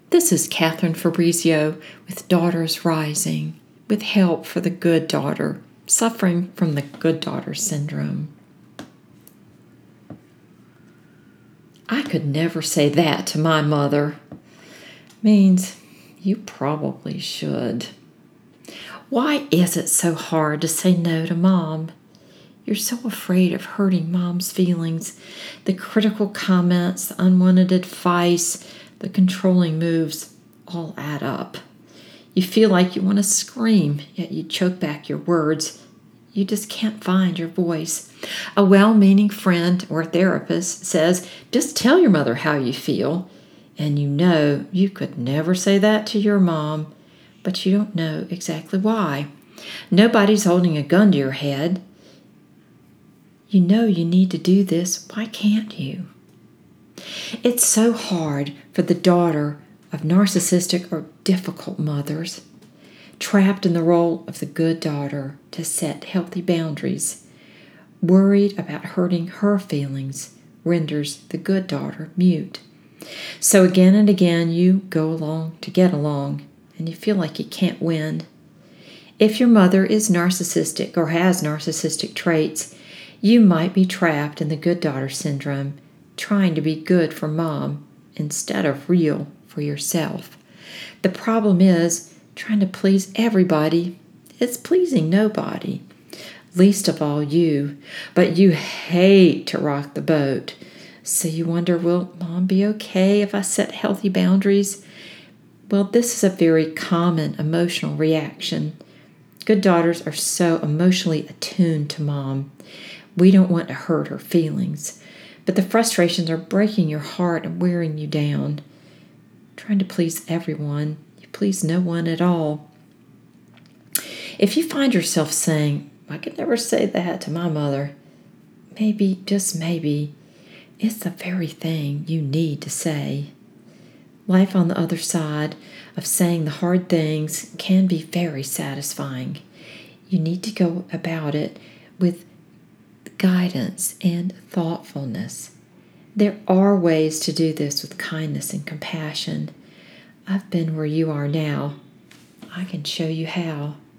This is Catherine Fabrizio with Daughters Rising, with help for the good daughter suffering from the good daughter syndrome. I could never say that to my mother. Means you probably should. Why is it so hard to say no to Mom? You're so afraid of hurting Mom's feelings. The critical comments, the unwanted advice, the controlling moves all add up. You feel like you want to scream, yet you choke back your words. You just can't find your voice. A well-meaning friend or therapist says, just tell your mother how you feel. And you know you could never say that to your mom, but you don't know exactly why. Nobody's holding a gun to your head. You know you need to do this. Why can't you? It's so hard for the daughter of narcissistic or difficult mothers, trapped in the role of the good daughter, to set healthy boundaries. Worried about hurting her feelings renders the good daughter mute. So again and again you go along to get along, and you feel like you can't win. If your mother is narcissistic or has narcissistic traits, you might be trapped in the good daughter syndrome, trying to be good for Mom instead of real for yourself. The problem is trying to please everybody is pleasing nobody, least of all you, but you hate to rock the boat. So you wonder, will Mom be okay if I set healthy boundaries? Well, this is a very common emotional reaction. Good daughters are so emotionally attuned to Mom. We don't want to hurt her feelings, but the frustrations are breaking your heart and wearing you down. Trying to please everyone, you please no one at all. If you find yourself saying, I could never say that to my mother, maybe, just maybe, it's the very thing you need to say. Life on the other side of saying the hard things can be very satisfying. You need to go about it with guidance and thoughtfulness. There are ways to do this with kindness and compassion. I've been where you are now. I can show you how.